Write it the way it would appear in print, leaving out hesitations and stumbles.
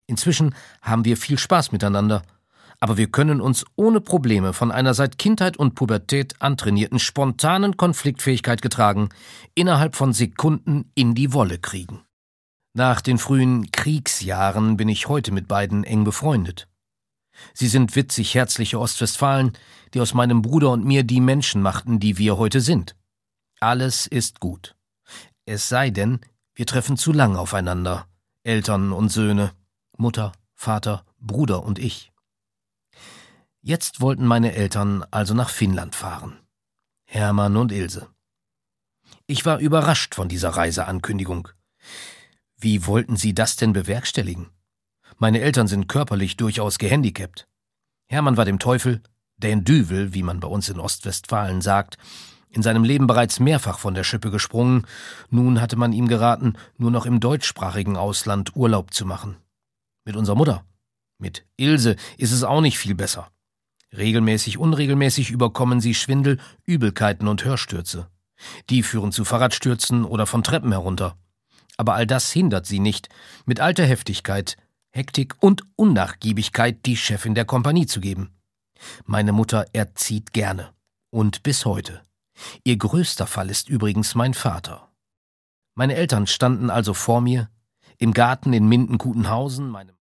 Inzwischen haben wir viel Spaß miteinander, aber wir können uns ohne Probleme von einer seit Kindheit und Pubertät antrainierten spontanen Konfliktfähigkeit getragen innerhalb von Sekunden in die Wolle kriegen. Nach den frühen Kriegsjahren bin ich heute mit beiden eng befreundet. Sie sind witzig herzliche Ostwestfalen, die aus meinem Bruder und mir die Menschen machten, die wir heute sind. Alles ist gut. Es sei denn, wir treffen zu lang aufeinander, Eltern und Söhne, Mutter, Vater, Bruder und ich. Jetzt wollten meine Eltern also nach Finnland fahren. Hermann und Ilse. Ich war überrascht von dieser Reiseankündigung. Wie wollten sie das denn bewerkstelligen? Meine Eltern sind körperlich durchaus gehandicapt. Hermann war dem Teufel, den Düvel, wie man bei uns in Ostwestfalen sagt, in seinem Leben bereits mehrfach von der Schippe gesprungen. Nun hatte man ihm geraten, nur noch im deutschsprachigen Ausland Urlaub zu machen. Mit unserer Mutter, mit Ilse, ist es auch nicht viel besser. Regelmäßig, unregelmäßig überkommen sie Schwindel, Übelkeiten und Hörstürze. Die führen zu Fahrradstürzen oder von Treppen herunter. Aber all das hindert sie nicht, mit alter Heftigkeit, Hektik und Unnachgiebigkeit die Chefin der Kompanie zu geben. Meine Mutter erzieht gerne. Und bis heute. Ihr größter Fall ist übrigens mein Vater. Meine Eltern standen also vor mir, im Garten in Mindenkutenhausen, meinem